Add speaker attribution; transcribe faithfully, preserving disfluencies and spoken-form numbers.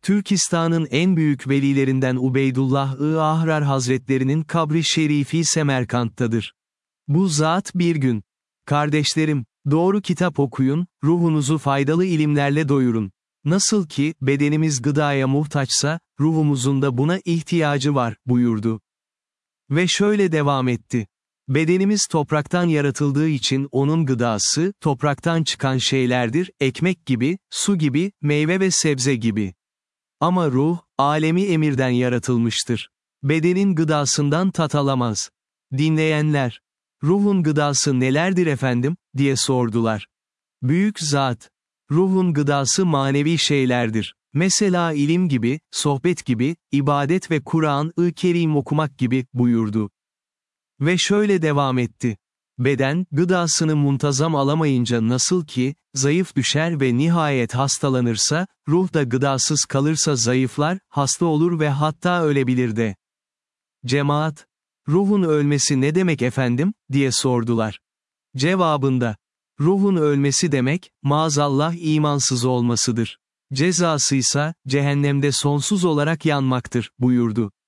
Speaker 1: Türkistan'ın en büyük velilerinden Ubeydullah-ı Ahrar Hazretlerinin kabri şerifi Semerkant'tadır. Bu zat bir gün, "Kardeşlerim, doğru kitap okuyun, ruhunuzu faydalı ilimlerle doyurun. Nasıl ki, bedenimiz gıdaya muhtaçsa, ruhumuzun da buna ihtiyacı var," buyurdu. Ve şöyle devam etti. Bedenimiz topraktan yaratıldığı için onun gıdası, topraktan çıkan şeylerdir, ekmek gibi, su gibi, meyve ve sebze gibi. Ama ruh, alemi emirden yaratılmıştır. Bedenin gıdasından tat alamaz. Dinleyenler, "Ruhun gıdası nelerdir efendim?" diye sordular. Büyük zat, "Ruhun gıdası manevi şeylerdir. Mesela ilim gibi, sohbet gibi, ibadet ve Kur'an-ı Kerim okumak gibi," buyurdu. Ve şöyle devam etti. Beden, gıdasını muntazam alamayınca nasıl ki, zayıf düşer ve nihayet hastalanırsa, ruh da gıdasız kalırsa zayıflar, hasta olur ve hatta ölebilir de. Cemaat, "Ruhun ölmesi ne demek efendim?" diye sordular. Cevabında, "Ruhun ölmesi demek, maazallah imansız olmasıdır. Cezasıysa, cehennemde sonsuz olarak yanmaktır," buyurdu.